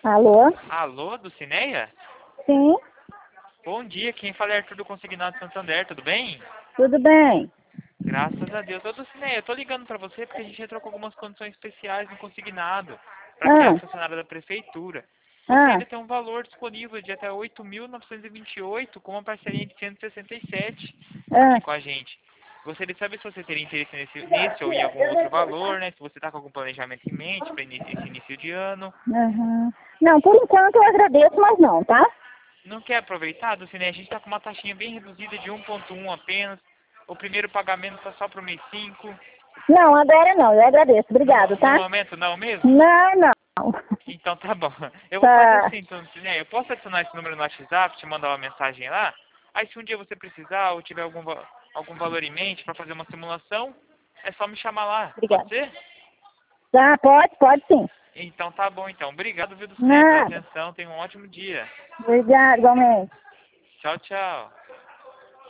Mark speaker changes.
Speaker 1: Alô?
Speaker 2: Alô, do Cineia?
Speaker 1: Sim,
Speaker 2: Bom dia, quem fala é Arthur do Consignado Santander, tudo bem?
Speaker 1: tudo bem.
Speaker 2: Graças a Deus. Ô, do Cineia, eu tô ligando pra você porque a gente entrou com algumas condições especiais no consignado pra quem é
Speaker 1: Ah,
Speaker 2: funcionário da prefeitura. Você
Speaker 1: ah,
Speaker 2: ainda tem um valor disponível de até 8.928 com uma parceria de 167 aqui
Speaker 1: ah.
Speaker 2: com a gente. Gostaria de saber se você teria interesse nesse ou em algum outro valor, né? Se você está com algum planejamento em mente para esse início de ano.
Speaker 1: Uhum. Não, por enquanto eu agradeço, mas não, tá?
Speaker 2: Não quer aproveitar, do Cine? A gente está com uma taxinha bem reduzida de 1,1 apenas. O primeiro pagamento está só para o mês 5.
Speaker 1: Não, agora não, eu agradeço. Obrigado,
Speaker 2: No
Speaker 1: tá?
Speaker 2: momento não mesmo?
Speaker 1: Não, não.
Speaker 2: Então tá bom. Eu vou fazer
Speaker 1: Tá.
Speaker 2: assim, então, Cine. Eu posso adicionar esse número no WhatsApp, te mandar uma mensagem lá. Aí se um dia você precisar ou tiver algum valor em mente para fazer uma simulação, é só me chamar lá. Pode
Speaker 1: Obrigada.
Speaker 2: ser?
Speaker 1: Tá, pode sim.
Speaker 2: Então tá bom, então. Obrigado, viu, do Cine, pela
Speaker 1: Nada.
Speaker 2: atenção. Tenha um ótimo dia.
Speaker 1: Obrigado, igualmente.
Speaker 2: Tchau, tchau.